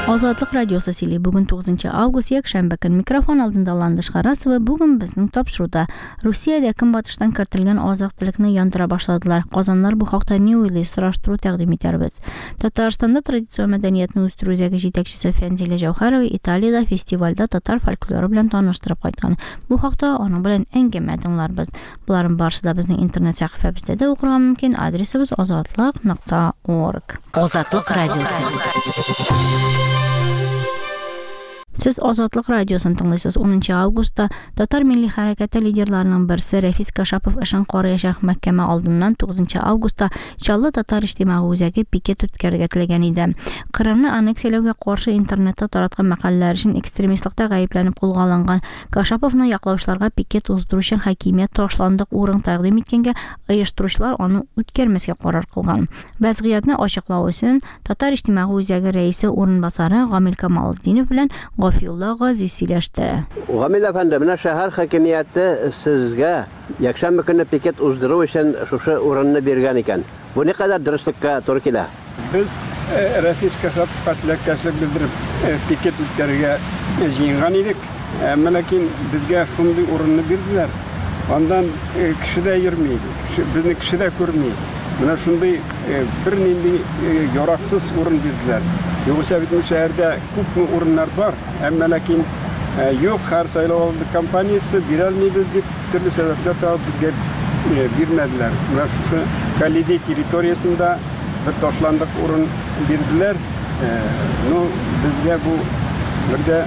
Ozodlik radiosi sili bugun 9 avgust yakshanba kun mikrofon oldinda Landish G'arasova. Bugun bizning topshiruvda Rossiyada kunbatishdan kiritilgan oziq-tulikni yondira boshladilar. Qozonlar bu haqda Newly surashtiruv taqdim etamiz. Tataristonda traditsiya madaniyatni o'stirish yetakchisi Fenzila Javharova Italiyada festivalda tatar folklori bilan tanishtirib qo'ygan. Bu haqda onun bilan angama tinglarmiz. Bularning barchasi bizning internet sahifamizda o'qish mumkin. Adresimiz ozodlik.org. Ozodlik radiosi. Siz Ozodlik radiosini tinglaysiz. 10 avgustda Tatar milliy harakati liderlarining birisi Rafis Kashapov ishon qorayashaq mahkama oldidan 9 avgustda Challa Tatar ijtimoiy o'zaga piket o'tkazilgan edi. Qrimni anneksiyaga qarshi internetda taratgan maqolalar uchun ekstremistlikda g'ayblanib qo'lga olingan Kashapovning yoqlovchilarga piket o'zdirish uchun hokimiyat toshlandiq o'rin taqdim etganga uyushtiruvchilar uni o'tkazmasga qaror qilgan. Vaziyatni ochiqlash uchun Tatar ijtimoiy o'zaga raisi o'rinbosari G'amil Kamoliddinov bilan G'ofiyullo G'oziy silashdi. G'amil efendi, mana shahar hokimiyati sizga yakshanba kuni piket o'zdirish uchun shu o'rinni bergan ekan. Bu ne qadar durustlikka to'g'ri keladi? Biz Rafis Kashapov tilakdoshlik bildirib piket o'tkazishga jiyingan edik. Lekin bizga shunday o'rinni berdilar. Ondan kishida yurmaydi. Bizni kishida ko'rmaydi. Mana shunday bir nindi yaroqsiz o'rin berdilar. Yoksa bizim şehirde ko'p o'rinlar bor. Lekin yo'q, har saylovoldi kompaniyasi berolmaydi deb turli sabablar topib bizga bermedilar. Mana shu Kolizey territoriyasida bir toshlandiq o'rin berdilar. Bizga bu birda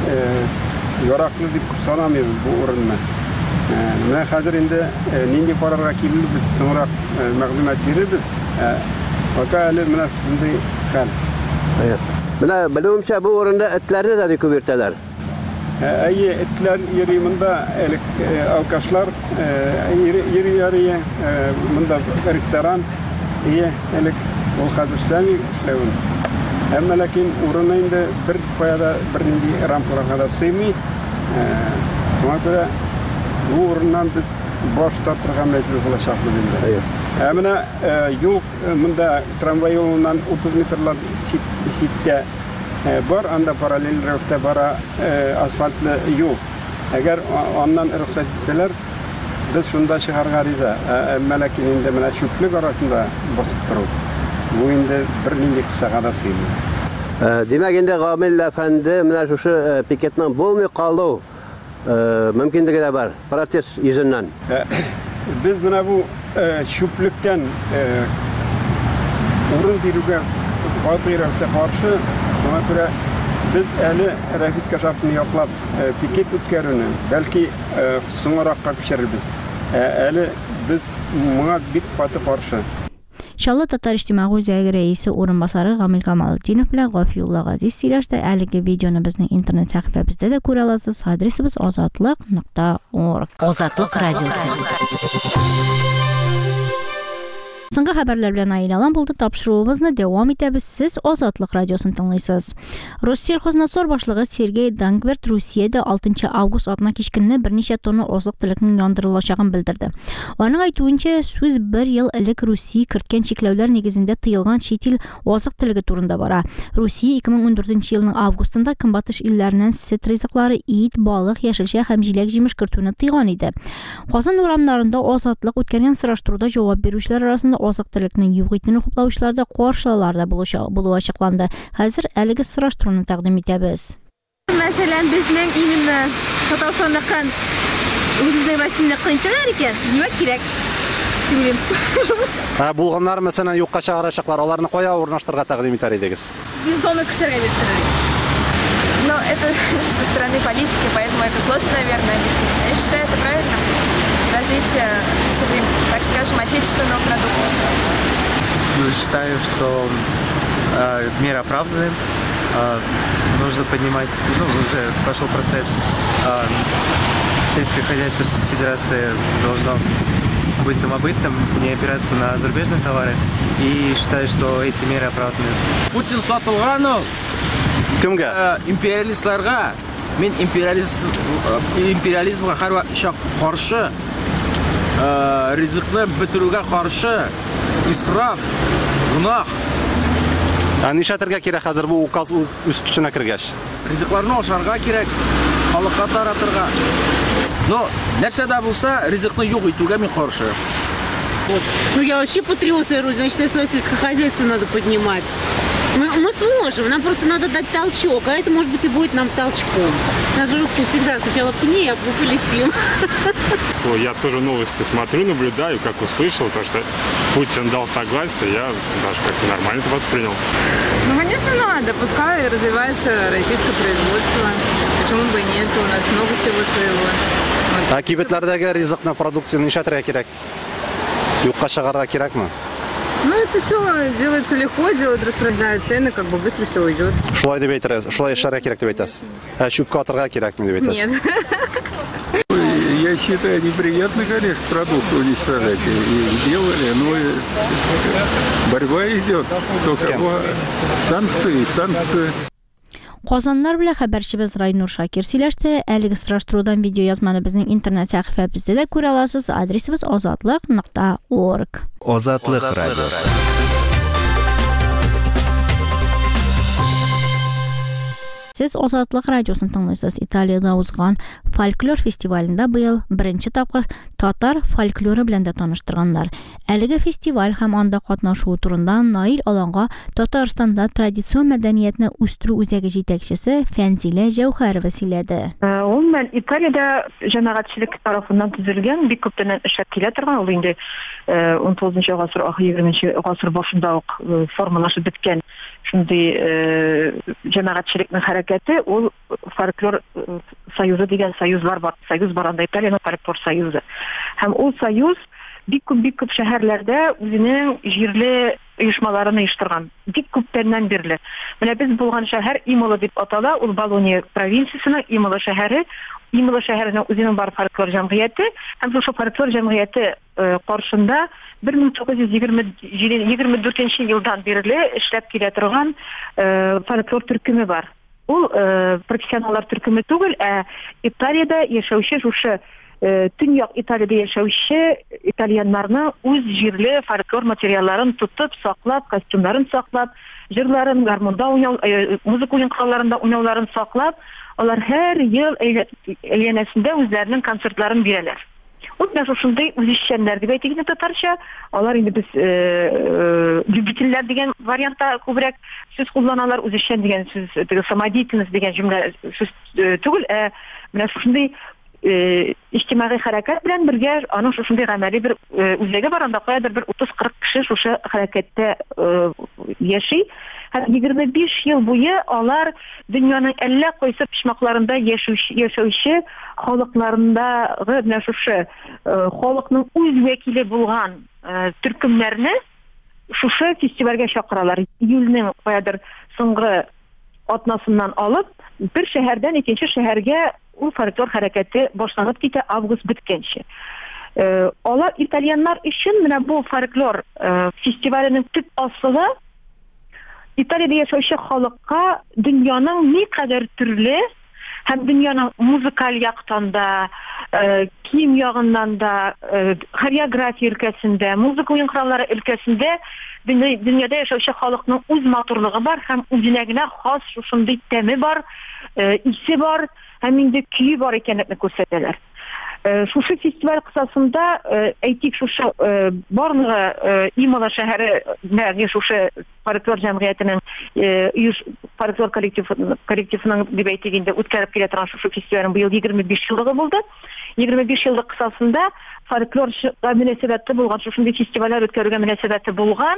yaroqli deb sanamaymiz bu o'rinni. Mana hozir endi nindi qarorga kelib biz so'ngroq ma'lumot beramiz. Vakali mana shunday hal. Buna bilumcha bu o'rinda itlarni da ko'bertalar. Itlar yeriminde alkaşlar yeri bunda restoran elik ol hazırsanı işlevin. Ama lakin o'rinda bir qo'yada bir nindi rampalarga sığmay. Shunga ko'ra bu o'rindan biz bosh torttirgan majbur bo'lashaqmiz endi. Mana yo'l bunda tramvay yo'lidan 30 metrlar chetda bor, anda paralel ravishda bora asfaltli yo'l. Agar ondan ruxsat etsalar, biz shunda shaharga ariza. Lekin endi mana cho'plik orasida bosib turibdi. Bu endi bir nindi qisaqada siydi. Demak, endi G'amil efendi mana shu piketning bo'lmay qoldi. Mümkünlüğü de var. Protest yüzünden. Biz buna bu şüphlükten o'rin beruvga xatirlikka qarshi buna ko'ra biz eli Rafis Kashapovni yoqlab piket o'tkazishni balki so'ngroqqa pishiramiz. Eli biz bunga bit qati qarshi. Challa Tatar ijtimoiy o'zaga raisi o'rinbosari G'amil Kamoliddinov bilan G'ofiyullo G'oziy silashdi. Haligi videoni bizning internet sahifamizda da ko'ra olasiz. Adresimiz ozodlik.org. Ozodlik radiosi. So'nggi xabarlar bilan aylangan bo'ldi. Topshiruvimizni davom etamiz. Siz Ozodlik radiosini tinglaysiz. Rossiyalxoznadzor boshlig'i Sergey Dangvert Rossiyada 6 avgust otna kechqurun bir necha tonna oziq-tulikning yondirilishini bildirdi. Uning aytuvincha, so'z 1 yil ilk Rossiya kiritgan cheklovlar negizida tiyilgan chet el oziq-tuligi turida bor. Rossiya 2014-yilning avgustida kunbatish illaridan sit riziqlari, it, baliq, yashilcha, hamjilak jemish kirituvini tiygan edi. Qozon o'ramlarida ozodlik o'tkazgan surashtiruvda javob beruvchilar orasida oziq-tulikning yo'qligini qo'llovchilarda qarshilarda bo'lishi açıqlandı. Hozir haligi surashtiruvni taqdim etamiz. Masalan, bizning imенно Tataristondan o'zimizning Rossiyada qilinadilar ekan. Nima kerak? Bo'lganlar masalan yo'qqa chiqarishaqlar, ularni qo'ya o'rnashtirishga taqdim etar edingiz. Biz domo kishlarga bertirdik. Но это со стороны политики, поэтому это сложно, наверное, объяснить. Я считаю, это правильно. Развитие, так скажем, отечественного продукта. Считаю, что меры оправданы. Нужно поднимать, уже пошел процесс. Сельское хозяйство Российской Федерации должно быть самобытным, не опираться на зарубежные товары. И считаю, что эти меры оправданы. Путин сатылғаны Kimga? Imperialistlarga, men imperializmga qarshi, riziqni bitiruvga qarshi, isrof, gunoh. Нишләтергә кирәк хәзер бу указ үз көченә кергәч? Ризыкларны ашарга кирәк, халыкка таратырга. Но нәрсә дә булса, ризыкны юк итүгә мин каршы. Ну, я вообще патриот, значит, сельское хозяйство надо поднимать. Мы сможем, нам просто надо дать толчок, а это, может быть, и будет нам толчком. Нас же русские всегда сначала пни, а мы полетим. Я тоже новости смотрю, наблюдаю, как услышал, то, что Путин дал согласие, я даже как-то нормально это воспринял. Ну, конечно, надо, пускай развивается российское производство. Почему бы и нет, у нас много всего своего. Кибетләрдәге ризыкны продукцияны нишләтергә кирәк? Юкка чыгарга кирәкме? Ну, это все делается легко, распределяют цены, как бы быстро все уйдет. Шулай дип әйтәсез, шулай эшләргә кирәк дип әйтәсез. Чүпкә атырга кирәкме дип әйтәсез? Нет. Я считаю, неприятно, конечно, продукт уничтожать. И делали, но борьба идет. Только санкции. Qozanlar bilan xəbərçimiz Raynur Şakir сөйләште. Әлеге сораштырудан видео язманы безнең интернет сәхифәбездә дә күрә аласыз. Адресыбыз azatlyk.org. Азатлык радиосы. Siz Azatlyk радиосын тыңлыйсыз. Италиядә узган фольклор фестивалендә быел беренче тапкыр татар фольклоры белән дә таныштырганнар. Әлеге фестиваль һәм анда катнашу турында Наил Аланга Татарстанда традицион мәдәниятне үстерү үзәге җитәкчесе Фәнзилә Җәүһәрова сөйләде. Ул мен Италиядә җәмәгатьчелек тарафыннан төзелгән бик күптән эшләп килә торган, ул инде 19 гасыр, 20 гасыр башында ук формалашып беткән шундый җәмәгатьчелекнең хәрәкәте, ул фольклор союзы дигән союзлар бар. Союз бар анда, Италиянең фольклор союзы. Һәм ул союз бик күп шәһәрләрдә үзенең җирле оешмаларын оештырган. Бик күптәннән бирле. Менә без булган шәһәр Имола дип атала, ул Болония провинциясенең Имола шәһәре. Имола шәһәренең үзенең бар фольклор җәмгыяте, һәм шул фольклор җәмгыяте каршында 1924 елдан бирле эшләп килә торган фольклор төркеме бар. Ул профессионаллар төркеме түгел, ә Италиядә яшәүче шушы Төньяк Италиядә яшәүче итальяннарның үз җирле фольклор материалларын тотып, саклап, костюмнарын саклап, җырларын, гармунда уйнау, музыка уенчыларында уйнауларын саклап, алар һәр ел әйләнәсендә үзләренең концертларын бирәләр. Ул менә шундый үзешчәннәр дип әйтик татарча, алар инде без любительләр дигән вариантта күбрәк сүз кулланалар, үзешчән дигән сүз, самодеятельность дигән җөмлә сүз түгел, менә шундый иҗтимагый хәрәкәт белән бергә аның шундый гамәли бер үзәге бар, анда каядыр бер 30-40 кеше шушы хәрәкәттә яши. Һәм 25 ел буе алар дөньяның әллә кайсы почмакларында яшәүче халыкларындагы менә шушы халыкның үз вәкиле булган төркемнәрне шушы фестивальгә чакыралар. Июльнең каядыр соңгы атнасыннан алып, бер шәһәрдән икенче шәһәргә ул фольклор хәрәкәте башланып китә август беткәнче. Алар итальяннар өчен менә бу фольклор фестиваленең төп асылы Италиядә яшәүче халыкка дөньяның никадәр төрле һәм дөньяның музыкаль яктан да, кием ягыннан да, хореография өлкәсендә, музыка уен кораллары өлкәсендә дөньяда яшәүче халыкның үз матурлыгы бар һәм үзенә генә хас шундый тәме бар, исе бар һәм инде көе бар икәнлекне күрсәтәләр. Шушы фестиваль кысасында әйтик, шушы барлыгы Имола шәһәре нәгъ шушы фольклор җәмгыятенең фольклор коллективының дип әйтик инде үткәреп килә торган шушы фестивальнең быел 25 еллыгы булды. 25 еллык кысасында фольклорга мөнәсәбәте булган, шушындый фестивальләр үткәрүгә мөнәсәбәте булган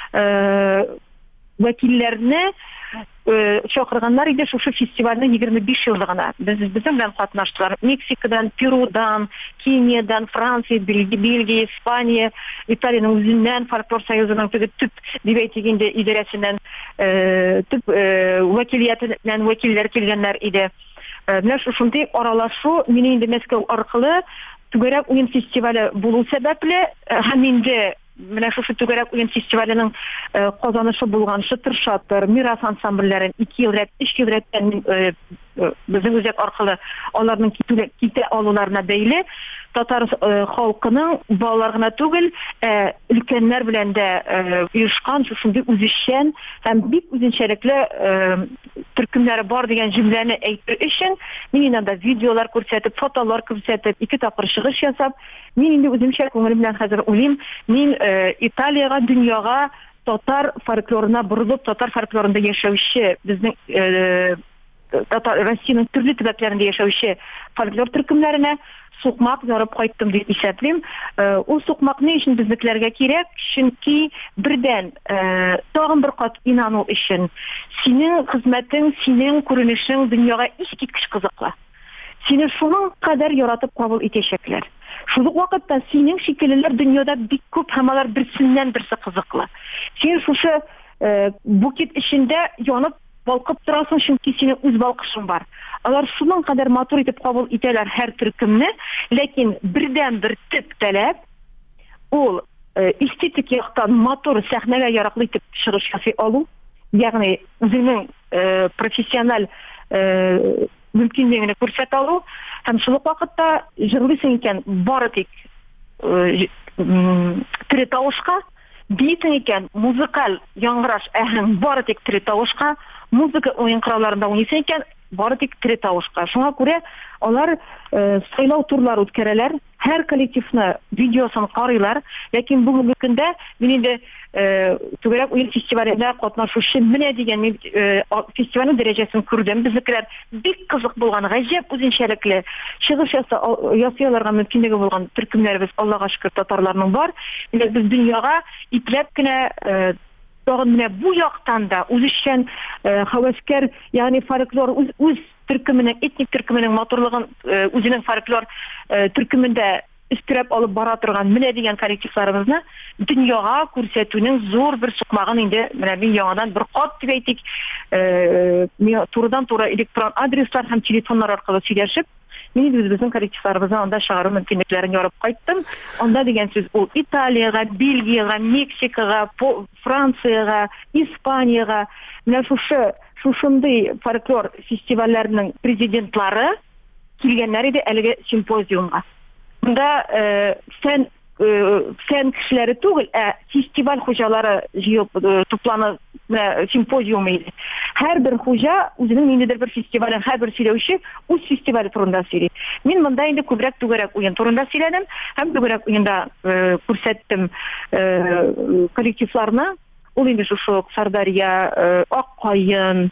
вәкилләрне чакырганнар иде шушы фестивальнең 25 еллыгына. Безнең белән катнаштылар. Мексикадан, Перудан, Кениядан, Франция, Бельгия, Испания, Италиянең үзеннән фольклор союзының төп дип әйтик инде идарәсеннән төп вәкилиятеннән вәкилләр килгәннәр иде. Менә шундый аралашу мине инде Мәскәү аркылы түгәрәк уен фестивале булу сәбәпле һәм инде менә шушы түгәрәк уен фестиваленең казанышы булган Шытыр-шатыр, Мирас ансамбльләрен 2 ел рәт, 3 ел рәттән безнең үзәк аркылы аларның китә алуларына бәйле татар халкының балалар гына түгел, өлкәннәр белән дә оешкан шушындый үзешчән һәм бик үзенчәлекле төркемнәре бар дигән җөмләне әйтер өчен мин инде видеолар күрсәтеп, фотолар күрсәтеп, 2 тапкыр чыгыш ясап, мин инде үземчә күңелем белән хәзер уйлыйм, мин Италиягә, дөньяга татар фольклорына борылып, татар фольклорында яшәүче, безнең Россиянең төрле төбәкләрендә яшәүче фольклор төркемнәренә сукмак ярып кайттым дип исәплим. Ул сукмакны өчен безнекеләргә кирәк, чөнки бердән тагын бер кат инану өчен синең хезмәтең, синең күренешең дөньяга искиткеч кызыклы. Сине шуның кадәр яратып кабул итәчәкләр. Шул ук вакытта синең шикеллеләр дөньяда бик күп һәм алар берсеннән берсе кызыклы. Син шушы букет эчендә янып балкып торасың, чөнки синең үз балкышың бар. Алар шуның кадәр матур итеп кабул итәләр һәр төркемне, ләкин бердән бер төп таләп ул эстетик яктан матур сәхнәгә яраклы итеп чыгыш ясый алу, ягъни үзенең профессиональ мөмкинлегенә күрсәтә алу һәм шул ук вакытта җырлыйсың икән бары тик тере тавышка, бийтең икән музыкаль яңгыраш әһәң бары тик тере тавышка, музыка уен коралларында уйныйсың икән бары тик тере тавышка. Шуңа күрә алар сайлау турлары үткәрәләр, һәр коллективны видеосын карыйлар, ләкин бүгенге көндә мин инде түгәрәк уен фестивалендә катнашучы менә дигән фестивальнең дәрәҗәсен күрдем. Безнекеләр бик кызык булган, гаҗәп үзенчәлекле чыгыш ясыйларга мөмкинлеге булган төркемнәребез, Аллага шөкер, татарларның бар. Без дөньяга ипләп кенә тагын менә бу яктан да үзешчән хәвәскәр, ягъни фольклор үз төркеменең, этник төркеменең матурлыгын үзенең фольклор төркемендә истирап алып бара торган менә дигән коллективларыбызны дөньяга күрсәтүнең зур бер сукмагын инде менә мин яңадан бер кат дип әйтик, турыдан-туры электрон адреслар һәм телефоннар аркылы сөйләшеп, мин безнең коллективларыбызны анда чыгару мөмкинлекләрен ярып кайттым. Анда дигән сүз ул Италиягә, Бельгиягә, Мексикага, Франциягә, Испанияга, менә шушындый фольклор фестивальләренең президентлары килгәннәр иде әлеге симпозиумга. Монда фән кешеләре түгел, фестиваль хуҗалары җыелып тупланып симпозиум иде. Һәрбер хуҗа үзенең ниндидер бер фестивальне, һәрбер сөйләүче үз фестивале турында сөйли. Мин монда инде күбрәк түгәрәк уен турында сөйләдем һәм түгәрәк уенда күрсәттем коллективларны. Ул инде шушы Сардарья, Аккаен,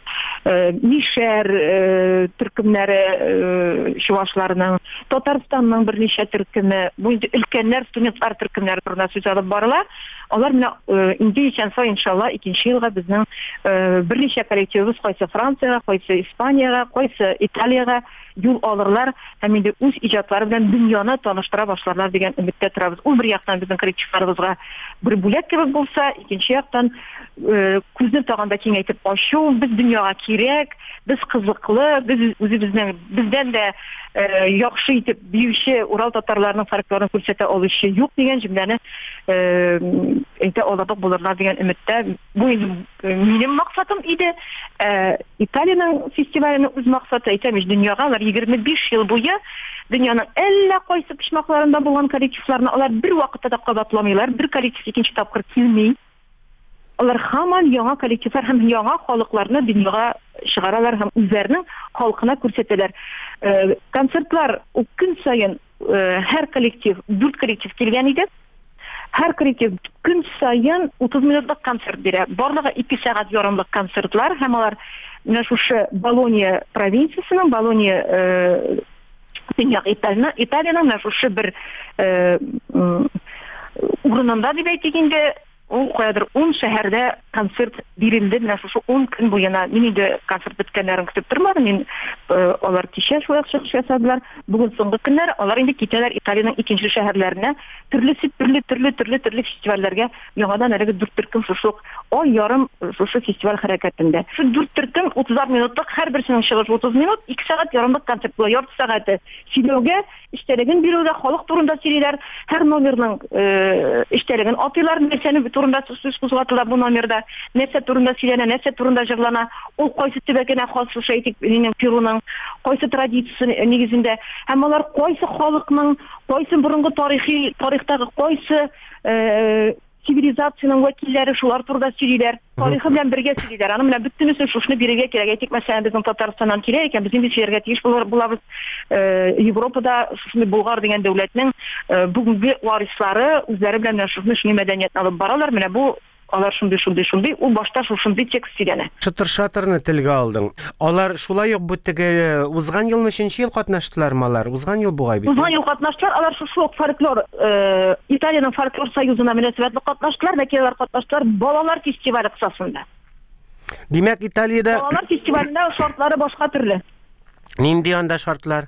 Мишәр төркемнәре чуашларның, Татарстанның берничә төркеме, бу инде өлкәннәр, студентлар төркемнәре турында сүз алып барыла. Алар менә инде ичәнсә иншалла 2нче елга безнең берничә коллективыбыз кайсы Франциягә, кайсы Испанияга, кайсы Италиягә юл алырлар һәм инде үз иҗатлары белән дөньяны таныштыра башларлар дигән өметтә торабыз. Ул бер яктан безнең коллективларыбызга бер бүләк кебек булса, икенче яктан күзне тагында киңәйтеп ачу, без дөньяга кирәк, без кызыклы, без бездән дә яхшы итеп биюче Урал татарларының фольклорын күрсәтә алучы юк дигән җөмләне әйтә алырлык булырлар дигән өметтә. Бу минем максатым иде. Италиянең фестиваленең үз максаты әйтәм, дөньяга алар 25 ел буе дөньяның әллә кайсы почмакларында булган коллективларны алар бер вакытта да кабатламыйлар, бер коллектив икенче тапкыр килми. Алар һаман яңа коллективлар һәм яңа халыкларны дөньяга чыгаралар һәм үзләренең халкына күрсәтәләр. Концертлар көн сайын һәр коллектив, 4 коллектив килгән иде. Һәр коллектив көн сайын 30 минутлык концерт бирә. Барлыгы 2 сәгать ярымлык концертлар һәм алар менә шушы Болония провинциясының, Болония Италиянең менә шушы бер урынында дип әйтик инде. Ул каядыр 10 шәһәрдә концерт бирелде. Менә шушы 10 көн буена мин инде концерт биткәннәрен көтеп тормадым. Мин алар кичә шулай чыгыш ясадылар. Бүген соңгы көннәр алар инде китәләр Италиянең икенче шәһәрләренә, төрле фестивальләргә. Яңадан әлеге 4 төркем шушы ай ярым шушы фестиваль хәрәкәтендә. Шу 4 төркем 30 минутлык, һәрберсенең чыгышы 30 минут, 2 сәгать ярымлык концерт була, ярты сәгате. Сөйләүгә, иштәлеген бирүгә, халык турында сөйлиләр, һәр номерның иштәлеген атыйлар, нәрсәне турында сүз кузгатыла бу номерда. Нәрсә турында сөйләнә, нәрсә турында җырлана. Ул кайсы төбәгенә хас шушы әйтик, Перуның кайсы традициясе нигезендә. Һәм алар кайсы халыкның, кайсы борынгы тарихтагы кайсы цивилизациянең вәкилләре шулар турында сөйлиләр. Тарихы белән бергә сөйлиләр. Аны белән бөтенесен шушны бирергә кирәк. Әйтик, мәсәлән, безнең Татарстаннан килә икән, без инде сөйләргә тиеш булабыз. Европада шушны Болгар дигән дәүләтнең бүгенге варислары үзләре белән шушны мәдәниятне алып баралар. Менә бу алар шундый, ул башта шундый текст сөйләнә. Шатыр-шатырны телгә алдың. Алар шулай ук бу теге узган елны 3нче ел катнаштылармы алар? Узган ел бугай бит. Узган ел катнаштылар. Алар шушы фольклор, Италиянең фольклор союзына мөнәсәбәтле катнаштылар, ләкин алар катнаштылар балалар фестивале кысасында. Димәк, Италиядә балалар фестивалендә шартлары башка төрле. Нинди анда шартлар?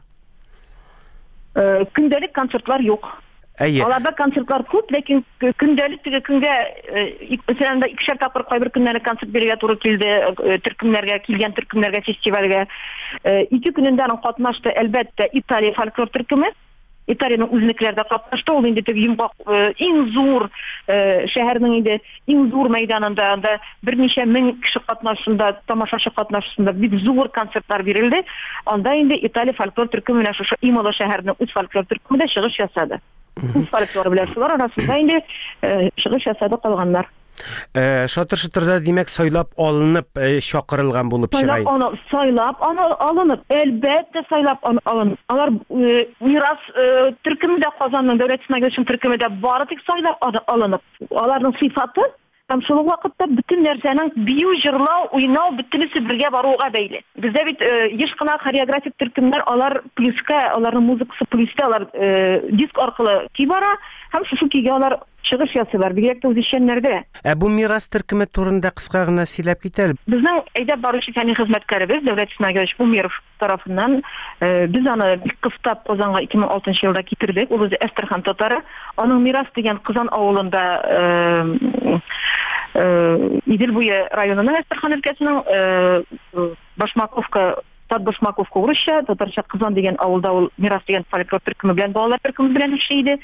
Көндәлек концертлар юк. Аларда концертлар күп, ләкин көндәлек теге көнгә мәсәлән 2 тапкыр кайбер көннәрдә концерт бирергә туры килде, төркемнәргә фестивальгә. 2 көнендә аның катнашты әлбәттә Италия фольклор төркеме. Италиянең үзенекләрдә катнашты. Ул инде теге йомгак иң зур шәһәрнең инде иң зур мәйданында анда берничә мең кеше катнашында, тамашачы катнашында бик зур концертлар бирелде. Анда инде Италия фольклор төркеме менә шушы Имола шәһәренең үз фольклор төркемендә чыгыш ясады. Фольклор белән шулар арасында инде чыгыш ясады калганнар. Шатыр-шатырда димәк сайлап алынып чакырылган булып чыга. Сайлап алынып, әлбәттә сайлап алынып. Алар мирас төркемендә Казанның дәүләт сынагы төркемендә бары тик сайлап алынып. Аларның сыйфаты һәм шул вакытта бөтен нәрсәнең бию, җырлау, уйнау бөтенесе бергә баруга бәйле. Бездә бит еш кына хореографик төркемнәр, алар плюска, аларның музыкасы плюска, алар диск аркылы кибара һәм шушы кигә алар чыгыш ясыйлар, бигрәк тә үзешчәннәрдә. Бу мирас төркеме турында кыска гына сөйләп китәл. Безнең әйдәп баручы фәнни хезмәткәребез Дәүләт Исмәгыйль Умеров тарафыннан без аны бик кыстап Казанга 2006 елда китердек. Ул үзе Әстерхан татары. Аның мирас дигән Казан авылында Идел буе районының Әстерхан өлкәсенең Башмаковка, Башмаковка урысча, татарча Казан дигән авылда ул мирас дигән фольклор төркеме белән, балалар төркеме белән эшләйде.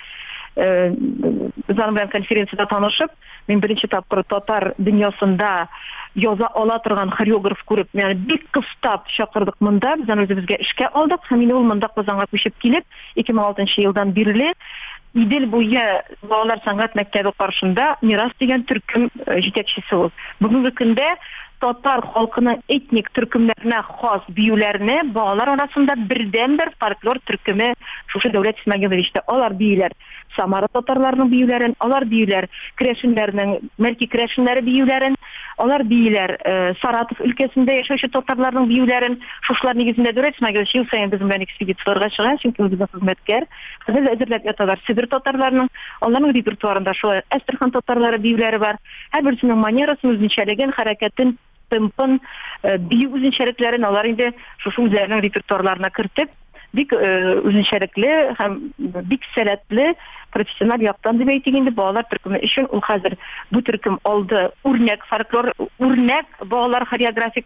Без аның белән конференцияда танышып, мин беренче тапкыр татар дөньясында яза ала торган хореограф күреп, ягъни бик кыстап чакырдык монда, без аны үзебезгә эшкә алдык. Һәм инде ул монда Казанга күчеп килеп, 2006 елдан бирле Идел буе балалар сәнгать мәктәбе каршында мирас дигән төркем җитәкчесе ул. Бүгенге көндә татар халкының этник төркемнәренә хас биюләрне балалар арасында бердән-бер фольклор төркеме шушы Дәүләт Исмәгыйлевичтә алар биюләр. Самара татарларының биюләрен, алар биюләр, Крешеннәрнең Мәрки Крешеннәре биюләрен, алар биюләр, Саратов өлкәсендә яшәүче татарларның биюләрен, шушлар нигезендә Дәүләт Исмәгыйлевич ел саен безнең белән экспедицияларга чыга, чөнки ул безнең хезмәткәр. Хәзер әзерләп яталар Себер татарларының, аларның репертуарында шулай Әстерхан татарлары биюләре бар. Һәрберсенең манерасын, үзенчәлеген, хәрәкәтен, темпын, бию үзенчәлекләрен алар инде шушы үзләренең репертуарларына кертеп, бик үзенчәлекле һәм бик сәләтле профессиональ яктан дип әйтик инде балалар төркеме өчен ул хәзер бу төркем алды үрнәк фольклор, үрнәк балалар хореографик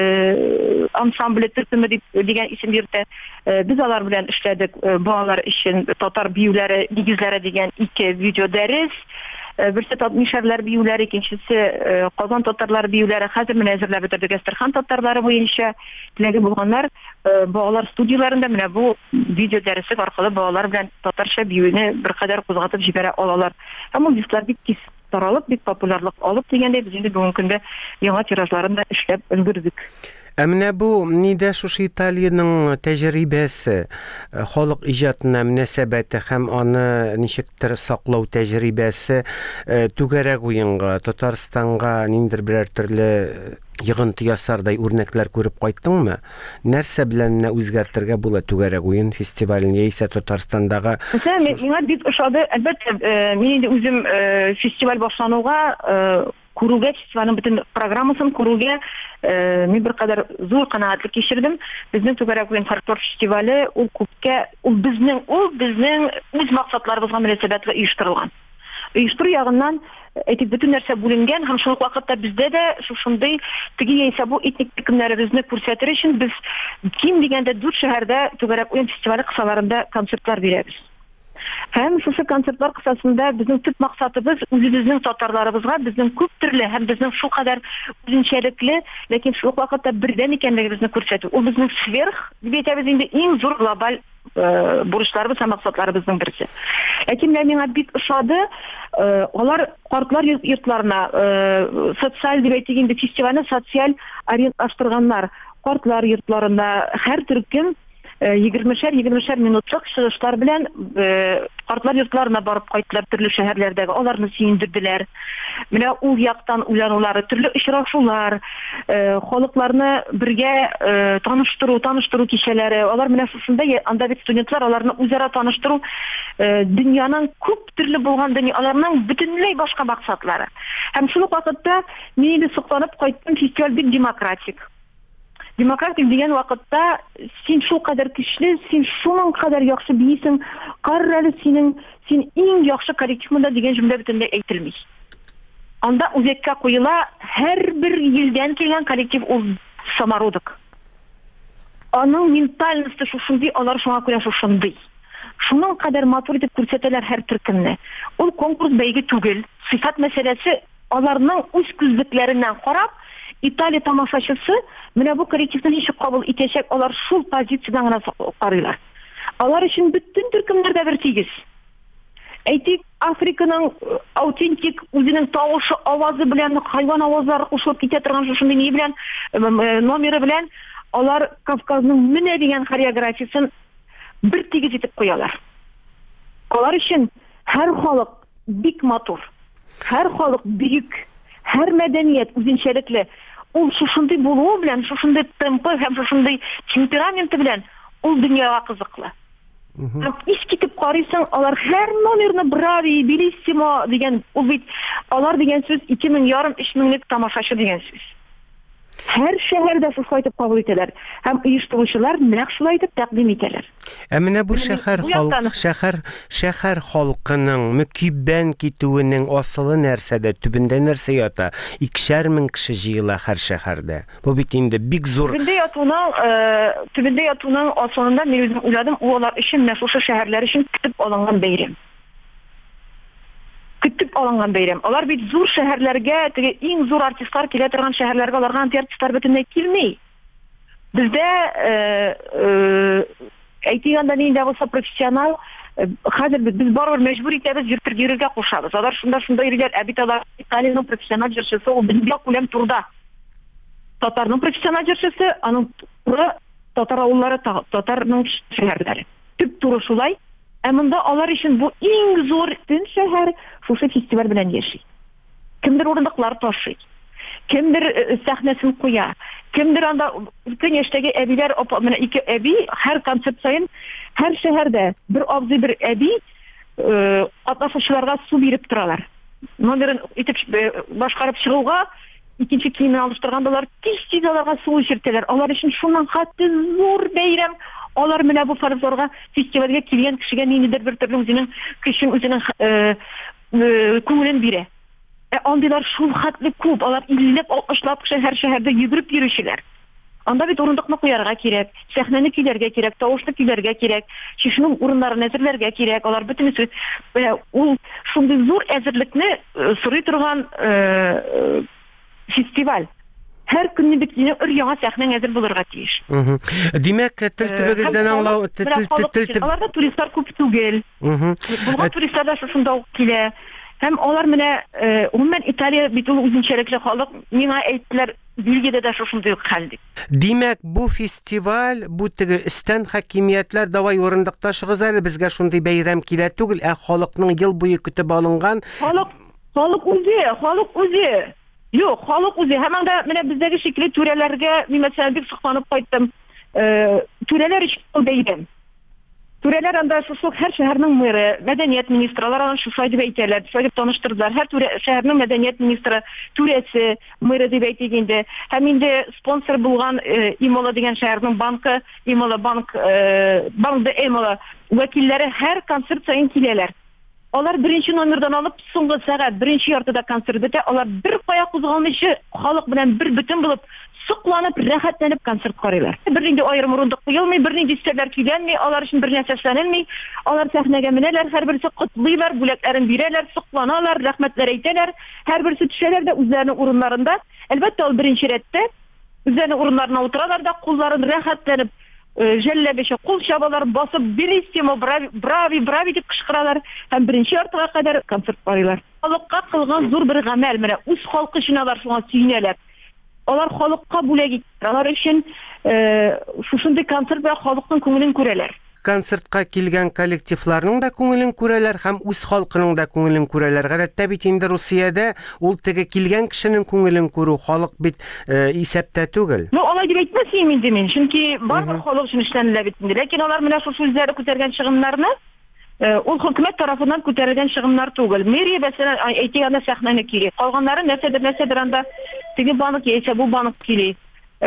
ансамбле төркеме дигән исем бирде. Без алар белән эшләдек балалар өчен татар биюләре, нигезләре дигән 2 видео дәрес. Берсе Мишәрләр биюләре, икенчесе Казан татарлары биюләре. Хәзер менә әзерләп бетердек Әстерхан татарлары буенча. Теләге булганнар балалар студияларында менә бу видео дәреслек аркылы балалар белән татарча биюне беркадәр кузгатып җибәрә алалар. Һәм ул дисклар бик тиз таралып, бик популярлык алып дигәндәй, без инде бүгенге көндә яңа тиражларын да эшләп өлгердек. Менә бу нидә шушы Италиянең тәҗрибәсе, халык иҗатына мөнәсәбәте һәм аны ничектер саклау тәҗрибәсе түгәрәк уенга, Татарстанга ниндидер берәр төрле йыгынты ясардай үрнәкләр күреп кайттыңмы? Нәрсә белән үзгәртергә була түгәрәк уен фестивален яисә Татарстандагы? Миңа бик ошады. Әлбәттә, мин инде үзем фестиваль башлануга күрүгә, фестивальнең бөтен программасын күрүгә мин беркадәр зур канәгатьлек кичердем. Безнең түгәрәк уен фольклор фестивале ул күпкә ул безнең үз максатларыбызга мөнәсәбәтле оештырылган. Оештыру ягыннан әйтик бөтен нәрсә бүленгән һәм шул вакытта бездә дә шушындый теге яисә бу этник төркемнәребезне күрсәтер өчен без ким дигәндә 4 шәһәрдә түгәрәк уен фестивале кысаларында концертлар бирәбез. Һәм шушы концертлар кысасында безнең төп максатыбыз үзебезнең татарларыбызга безнең күп төрле һәм безнең шул кадәр үзенчәлекле, ләкин шул ук вакытта бердән икәнлегебезне күрсәтү. Ул безнең сверх, дип әйтәбез инде, иң зур глобаль бурычларыбыз һәм максатларыбызның берсе. Ләкин миңа бик ошады, алар картлар йортларына, социаль дип әйтик инде, фестивальне социаль ориенташтырганнар. Картлар йортларында һәр төркем 20 минутлык чыгышлар белән картлар йортларына барып кайттылар төрле шәһәрләрдәге, аларны сөендерделәр. Менә ул яктан уйланулары, төрле очрашулар, халыкларны бергә таныштыру кичәләре. Алар менә шушында анда бит студентлар аларны үзара таныштыру, дөньяның күп төрле булган дөньяларның бөтенләй башка максатлары. Һәм шул вакытта мин инде сокланып кайттым, фестиваль бик демократик. Демократик дигән вакытта син шул кадәр көчле, син шуның кадәр яхшы бисең, каррәле син иң яхшы коллективында дигән җөмлә бөтенләй әйтелми. Анда үзәккә куела һәрбер илдән килгән коллектив ул самородок. Аның ментальности шушындый, алар шуңа күрә шушындый. Шуның кадәр матур итеп күрсәтәләр һәр төркемне. Ул конкурс бәйге түгел, сыйфат мәсьәләсе, аларның үз күзлекләреннән карап, Италия тамашачысы менә бу коллективны ничек кабул итәчәк, алар шул позициядән гына карыйлар. Алар өчен бөтен төркемнәрдә бер тигез. Әйтик, Африканың аутентик үзенең тавышы, авазы белән, хайван авазлары кушылып китә торган шушындый ни белән, номеры белән, алар Кавказның менә дигән хореографиясын бер тигез итеп куялар. Алар өчен һәр халык бик матур, һәр халык бөек, һәр мәдәният үзенчәлекле. Ул шушындый булуы белән, шушындый темпы һәм шушындый темпераменты белән ул дөньяга кызыклы. Искитеп карыйсың, алар һәр номерны брави, белиссимо дигән, ул бит алар дигән сүз 2,5-3 меңлек тамашачы дигән сүз. Һәр шәһәрдә шулай итеп кабул итәләр һәм оештыручылар нәкъ шулай итеп тәкъдим итәләр. Менә бу шәһәр халкының мөкиббән китүенең асылы нәрсәдә, төбендә нәрсә ята? 2,5 кеше җыела һәр шәһәрдә. Бу бит инде бик зур. Төбендә ятуның асылында мин үзем уйладым, алар өчен менә шушы шәһәрләр өчен көтеп алынган бәйрәм. Алар бит зур шәһәрләргә, теге иң зур артистлар килә торган шәһәрләргә аларга артистлар бөтенләй килми. Бездә әйтгәндә нинди булса профессионал, хәзер без барыбер мәҗбүр итәбез йөртергә кушабыз. Алар шунда йөриләр, ә бит алар Италиянең профессионал җырчысы, ул безгә күләм турда. Татарның профессионал җырчысы, аның туры татар авыллары, татарның шәһәрләре. Төп туры шулай. Ә монда алар өчен бу иң зур төн шәһәр шушы фестиваль белән яши. Кемдер урындыклар ташый, кемдер сәхнәсен куя, кемдер анда өлкән яшьтәге әбиләр, менә 2 әби һәр концерт сайын һәр шәһәрдә бер абзый, бер әби катнашучыларга су биреп торалар. Номерын итеп башкарып чыгуга икенче киемне алыштырганда алар тиз аларга су ичертәләр. Алар өчен шуннан хәтта зур бәйрәм. Алар менә бу фарзорга фестивальгә килгән кешегә ниндидер бер төрле үзенең көчен, үзенең күңелен бирә. Андыйлар шул хәтле күп, алар 50-60 шәһәрдә йөгереп йөрүчеләр. Анда бит урындыкны куярга кирәк, сәхнәне киләргә кирәк, тавышны киләргә кирәк, шишнең урыннарын әзерләргә кирәк. Алар бөтенесе ул шундый зур әзерлекне сорый торган фестиваль. Һәр көнне бит яңа сәхнә әзер булырга тиеш. Димәк, тел төбегездән аңлау, аларда туристлар күп түгел. Булган туристлар да шунда ук килә. Һәм алар менә гомумән Италия бит ул үзенчәлекле халык, миңа әйттеләр, Бельгиядә дә шушындый ук хәл дип. Димәк, бу фестиваль, бу теге истән хакимиятләр давай урындыкташыгыз әле, безгә шундый бәйрәм килә түгел, ә халыкның ел буе көтеп алынган. Халык үзе. Юк, халык үзе. Һәм анда менә бездәге шикле түрәләргә мин мәсәлән бик сокланып кайттым. Түрәләр өчен бәйрәм. Түрәләр анда шушы һәр шәһәрнең мэры, мәдәният министрлары аны шулай дип әйтәләр, шулай дип таныштырдылар. Һәр шәһәрнең мәдәният министры, түрәсе, мэры дип әйтик инде. Һәм инде спонсор булган Имола дигән шәһәрнең банкы, Имола банк Имола вәкилләре һәр концерт сайын киләләр. Алар беренче номердан алып, соңгы сәгать, беренче яртыда концерт бетә, алар бер кая кузгалмыйча, халык белән бер бүтән булып, сокланып, рәхәтләнеп концерт карыйлар. Бернинди аерым урындык куелмый, бернинди истәләр көйләнми, алар өчен бер нәрсә эшләнелми. Алар сәхнәгә менәләр, һәрберсе котлыйлар, бүләкләрен бирәләр, сокланалар, рәхмәтләр әйтәләр, һәрберсе төшәләр дә үзләренең урыннарында. Әлбәттә, ул беренче рәттә үзләренең урыннарына утыралар да, кулларын рәхәтләнеп жәлләбешә кул чабалар, басып «Белиссимо, брави, брави» дип кычкыралар һәм беренче яртыга кадәр концерт карыйлар. Халыкка кылган зур бер гамәл, менә үз халкы өчен алар шуңа сөйнәләр. Алар халыкка бүләк итәләр. Алар өчен шушындый концерт белән халыкның күңелен күрәләр. Концертка килгән коллективларның да күңелен күрәләр һәм үз халкының да күңелен күрәләр. Гадәттә бит инде Русиядә ул теге килгән кешенең күңелен күрү халык бит исәптә түгел. Алай дип әйтмәсем инде мин, чөнки барбыр халык өчен эшләнелә бит инде. Ләкин алар менә шушы үзләре күтәргән чыгымнарны ул хөкүмәт тарафыннан күтәрелгән чыгымнар түгел. Мэрия мәсәлән әйтгәндә сәхнәне кили. Калганнары нәрсәдер анда теге банк яисә бу банк кили.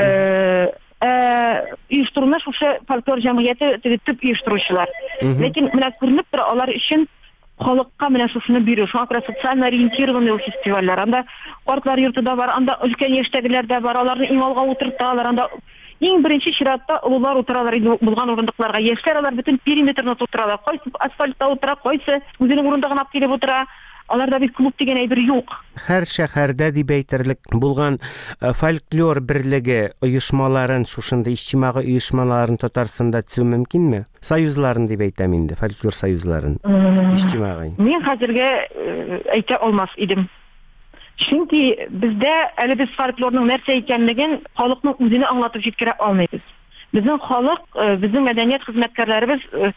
Оештыруны шушы фольклор җәмгыяте төп оештыручылар. Ләкин менә күренеп тора, алар өчен халыкка менә шушыны бирү. Шуңа күрә социаль ориентированный фестивальләр. Анда картлар йорты да бар, анда өлкән яшьтәгеләр дә бар. Аларны иң алга утырталар. Анда иң беренче чиратта уллар утыралар инде булган урындыкларга. Яшьләр алар бөтен периметрны тутыралар. Кайсы асфальтта утыра, кайсы үзенең урындыгына килеп утыра. Аларда бит клуб дигән әйбер юк. Һәр шәһәрдә дип әйтерлек булган фольклор берлеге оешмаларын, шушында иҗтимагый оешмаларын Татарстанда төзү мөмкинме? Союзларын дип әйтәм инде, фольклор союзларын. Иҗтимагый. Мин хәзергә әйтә алмас идем. Чөнки бездә әле без фольклорның нәрсә икәнлеген халыкның үзенә аңлатып җиткерә алмыйбыз. Безнең халык, безнең мәдәният хезмәткәрләребез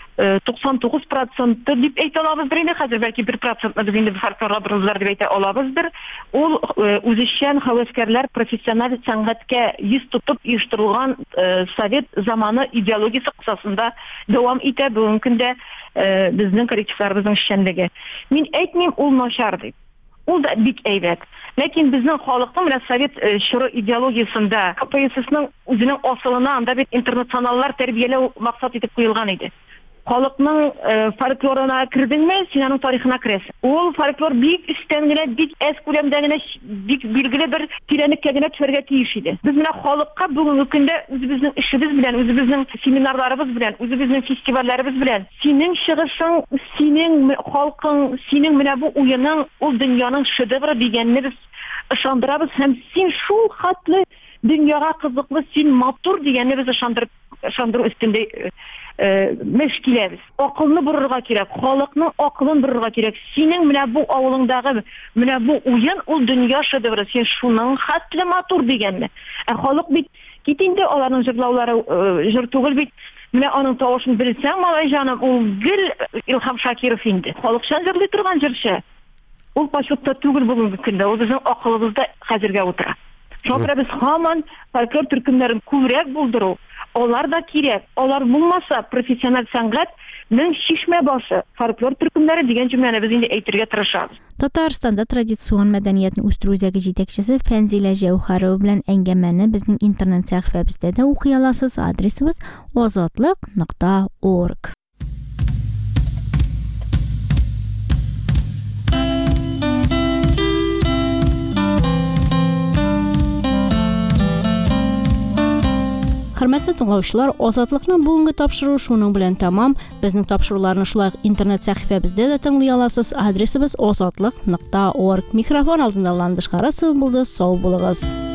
99% дип әйтә алабыздыр инде, хәзер бәлки 1% без инде фольклорга борылдылар дип әйтә алабыздыр. Ул үзешчән хәвәскәрләр профессиональ сәнгатькә йөз тотып оештырылган совет заманы идеологиясе кысасында дәвам итә. Бүгенге көндә безнең коллективларыбызның эшчәнлеге. Мин әйтмим, ул начар дип. Ул да бик әйбәт. Ләкин безнең халыкның менә совет чоры идеологиясендә КПССның үзенең асылына анда бит интернационаллар тәрбияләү максат итеп куелган иде. Халыкның фольклорына кирдеңме, син аның тарихына керәсең. Ул фольклор бик истән генә, бик әз күләмдә генә, бик билгеле бер тирәнлеккә генә төшәргә тиеш иде. Без менә халыкка бүгенге көндә үзебезнең эшебез белән, үзебезнең семинарларыбыз белән, үзебезнең фестивальләребез белән, синең чыгышың, синең халкың, синең менә бу уеның, ул дөньяның шедевры дигәнне без ышандырабыз һәм син шул хәтле дөньяга кызыклы, син матур дигәнне без ышандыру өстендә мәшкиләбез. Акылны бурырга кирәк, халыкның акылын бурырга кирәк. Синең менә бу авылыңдагы, менә бу уен ул дөнья шедевры, син шуның хәтле матур дигәнне. Халык бит кит инде аларның җырлаулары җыр түгел бит. Менә аның тавышын белсәң, малай җаным, ул гел Илһам Шакиров инде. Халыкчан җырлый торган җырчы. Ул почетта түгел бүгенге көндә, ул безнең акылыбызда хәзергә утыра. Шуңа без һаман фольклор төркемнәрен күбрәк булдыру. Алар да кирәк. Алар булмаса, профессиональ сәнгать мең чишмә башы, фольклор төркемнәре дигән җөмләне без инде әйтергә тырышабыз. Татарстанда традицион мәдәниятне үстерү үзәге җитәкчесе Фәнзилә Җәүһәрова белән әңгәмәне безнең интернет сәхифәбездә дә укый аласыз. Адресыбыз ozodlik.org. Хөрмәтле тыңлаучылар, Азатлыкның бүгенге тапшыруы шуның белән тәмам. Безнең тапшыруларны шулай интернет сәхифәбездә дә тыңлый аласыз. Адресыбыз ozodlik.org. Микрофон алдында Ландыш Харасова булды. Сау булыгыз.